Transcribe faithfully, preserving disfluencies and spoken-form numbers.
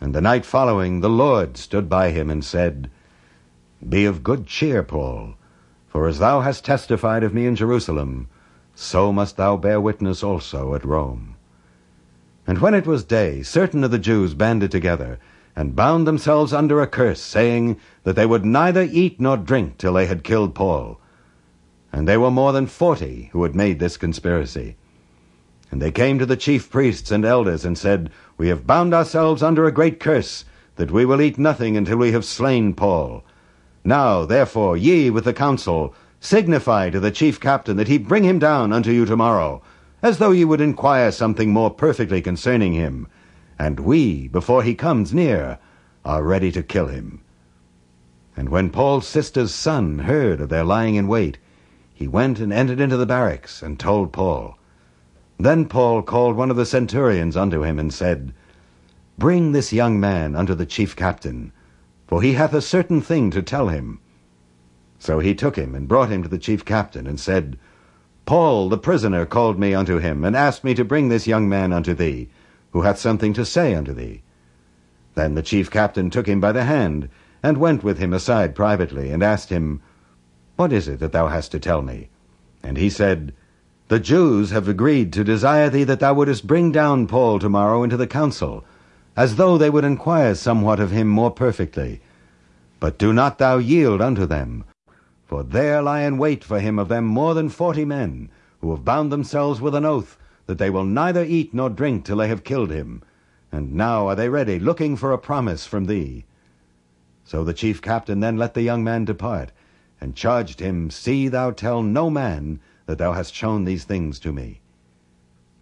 And the night following the Lord stood by him and said, Be of good cheer, Paul, for as thou hast testified of me in Jerusalem, so must thou bear witness also at Rome. And when it was day, certain of the Jews banded together, and bound themselves under a curse, saying that they would neither eat nor drink till they had killed Paul. And they were more than forty who had made this conspiracy. And they came to the chief priests and elders, and said, We have bound ourselves under a great curse, that we will eat nothing until we have slain Paul. Now, therefore, ye with the council, signify to the chief captain that he bring him down unto you tomorrow, as though ye would inquire something more perfectly concerning him. And we, before he comes near, are ready to kill him. And when Paul's sister's son heard of their lying in wait, he went and entered into the barracks, and told Paul. Then Paul called one of the centurions unto him, and said, Bring this young man unto the chief captain, for he hath a certain thing to tell him. So he took him, and brought him to the chief captain, and said, Paul the prisoner called me unto him, and asked me to bring this young man unto thee, who hath something to say unto thee. Then the chief captain took him by the hand, and went with him aside privately, and asked him, What is it that thou hast to tell me? And he said, The Jews have agreed to desire thee that thou wouldest bring down Paul tomorrow into the council, as though they would inquire somewhat of him more perfectly. But do not thou yield unto them, for there lie in wait for him of them more than forty men, who have bound themselves with an oath that they will neither eat nor drink till they have killed him. And now are they ready, looking for a promise from thee. So the chief captain then let the young man depart, and charged him, See thou tell no man that thou hast shown these things to me.